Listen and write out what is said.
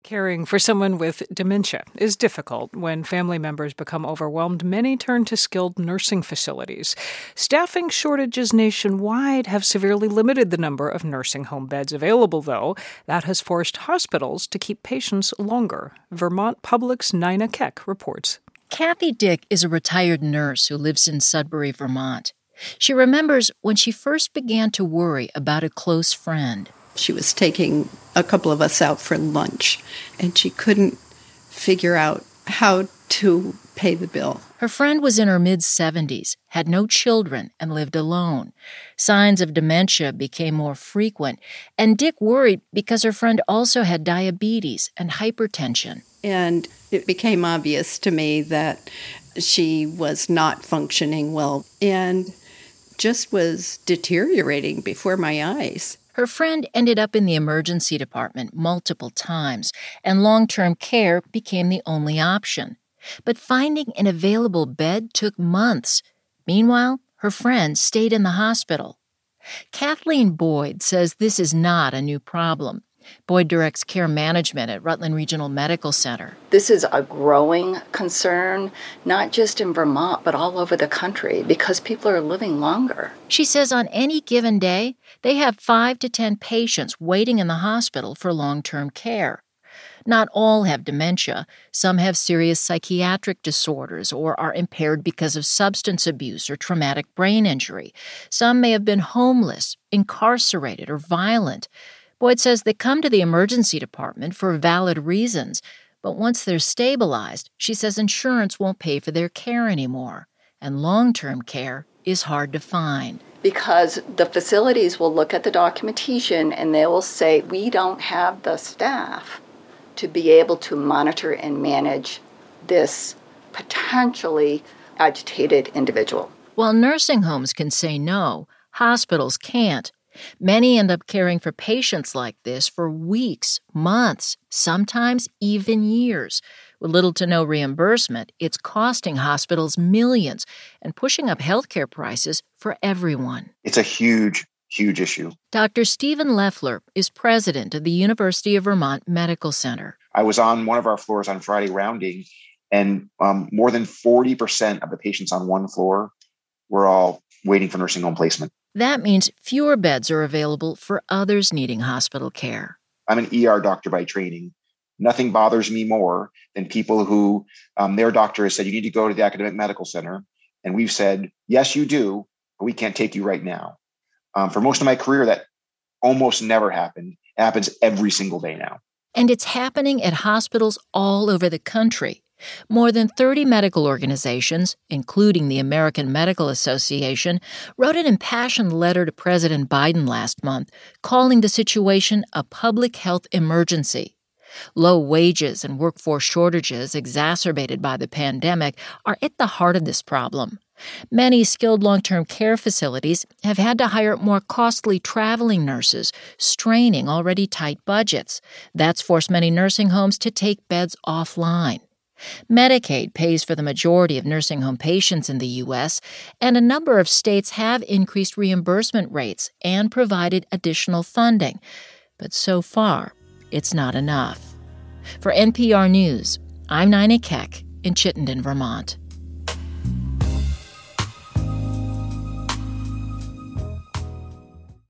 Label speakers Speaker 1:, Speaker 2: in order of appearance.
Speaker 1: Caring for someone with dementia is difficult. When family members become overwhelmed, many turn to skilled nursing facilities. Staffing shortages nationwide have severely limited the number of nursing home beds available, though. That has forced hospitals to keep patients longer. Vermont Public's Nina Keck reports.
Speaker 2: Kathy Dick is a retired nurse who lives in Sudbury, Vermont. She remembers when she first began to worry about a close friend.
Speaker 3: She was taking a couple of us out for lunch, and she couldn't figure out how to pay the bill.
Speaker 2: Her friend was in her mid-70s, had no children, and lived alone. Signs of dementia became more frequent, and Dick worried because her friend also had diabetes and hypertension.
Speaker 3: And it became obvious to me that she was not functioning well and just was deteriorating before my eyes.
Speaker 2: Her friend ended up in the emergency department multiple times, and long-term care became the only option. But finding an available bed took months. Meanwhile, her friend stayed in the hospital. Kathleen Boyd says this is not a new problem. Boyd directs care management at Rutland Regional Medical Center.
Speaker 4: This is a growing concern, not just in Vermont, but all over the country, because people are living longer.
Speaker 2: She says on any given day, they have 5 to 10 patients waiting in the hospital for long-term care. Not all have dementia. Some have serious psychiatric disorders or are impaired because of substance abuse or traumatic brain injury. Some may have been homeless, incarcerated, or violent. Boyd says they come to the emergency department for valid reasons, but once they're stabilized, she says insurance won't pay for their care anymore, and long-term care is hard to find.
Speaker 4: Because the facilities will look at the documentation and they will say, we don't have the staff to be able to monitor and manage this potentially agitated individual.
Speaker 2: While nursing homes can say no, hospitals can't. Many end up caring for patients like this for weeks, months, sometimes even years. With little to no reimbursement, it's costing hospitals millions and pushing up healthcare prices for everyone.
Speaker 5: It's a huge issue.
Speaker 2: Dr. Stephen Leffler is president of the University of Vermont Medical Center.
Speaker 5: I was on one of our floors on Friday rounding, and more than 40% of the patients on one floor were all waiting for nursing home placement.
Speaker 2: That means fewer beds are available for others needing hospital care.
Speaker 5: I'm an ER doctor by training. Nothing bothers me more than people who their doctor has said, you need to go to the academic medical center. And we've said, yes, you do, but we can't take you right now. For most of my career, that almost never happened. It happens every single day now.
Speaker 2: And it's happening at hospitals all over the country. More than 30 medical organizations, including the American Medical Association, wrote an impassioned letter to President Biden last month calling the situation a public health emergency. Low wages and workforce shortages exacerbated by the pandemic are at the heart of this problem. Many skilled long-term care facilities have had to hire more costly traveling nurses, straining already tight budgets. That's forced many nursing homes to take beds offline. Medicaid pays for the majority of nursing home patients in the U.S., and a number of states have increased reimbursement rates and provided additional funding. But so far, it's not enough. For NPR News, I'm Nina Keck in Chittenden, Vermont.